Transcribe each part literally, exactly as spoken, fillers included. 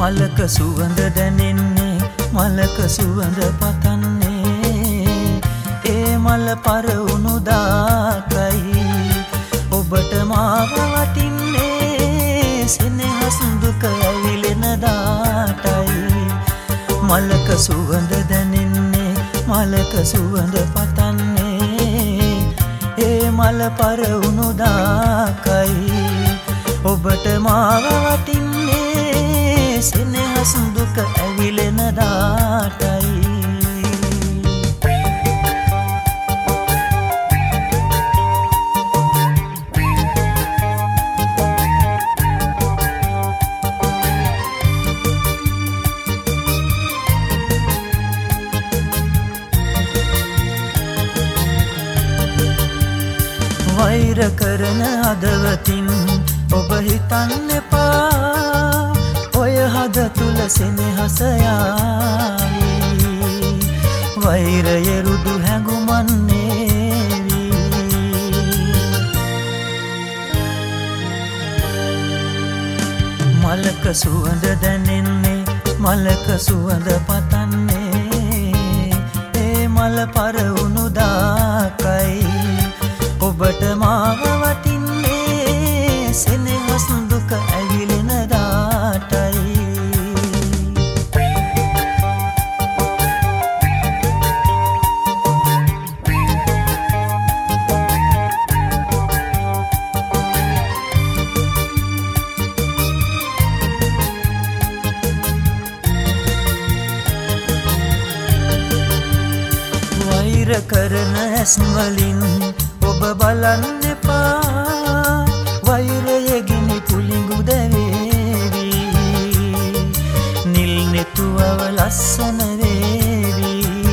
මලක සුවඳ දැනෙන්නේ මලක සුවඳ පතන්නේ ඒ මල පරවුණු දාකයි ඔබට මාව වටින්නේ සෙනෙහස දුක ඇවිලෙන දාටයි මලක සුවඳ දැනෙන්නේ මලක සුවඳ පතන්නේ ඒ මල පරවුණු දාකයි ඔබට මාව වටින්නේ සෙනෙහස දුක ඇවිලෙන දාටයි වෛර කරන හදවතින් ඔබ හිතන්න එපා ඔය හද තුල සෙනෙහස යාවි වෛරය රුදු හැඟුමන් නේවි මලක සුවඳ දැනෙන්නේ මලක සුවඳ පතන්නේ ඒ මල පරවුණු දාකයි ඔබට මාව වටින්නේ සෙනෙහස දුක ඇවිලෙන දාටයි වෛර කරන ඇස් වලින් ඔබ බලන්න එපා වෛරය ගිනි පුලිඟු දැවේවි නිල් නෙතුවව ලස්සන වේවි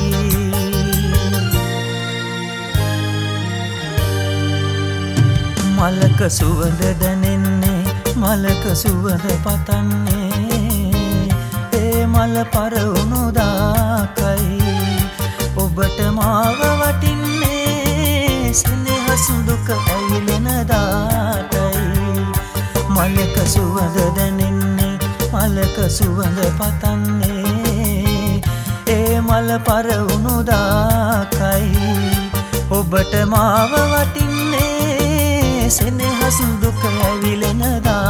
මලක සුවඳ දැනෙන්නේ මලක සුවඳ පතන්නේ ඒ මල පරවුණු දාකයි ඔබට මාව වටින්නේ සෙනෙහස දුක ඇවිලෙන දාටයි මලක සුවඳ දැනෙන්නේ මලක සුවඳ පතන්නේ ඒ මල පරවුණු දාකයි ඔබට මාව වටින්නේ සෙනෙහස දුක ඇවිලෙන දා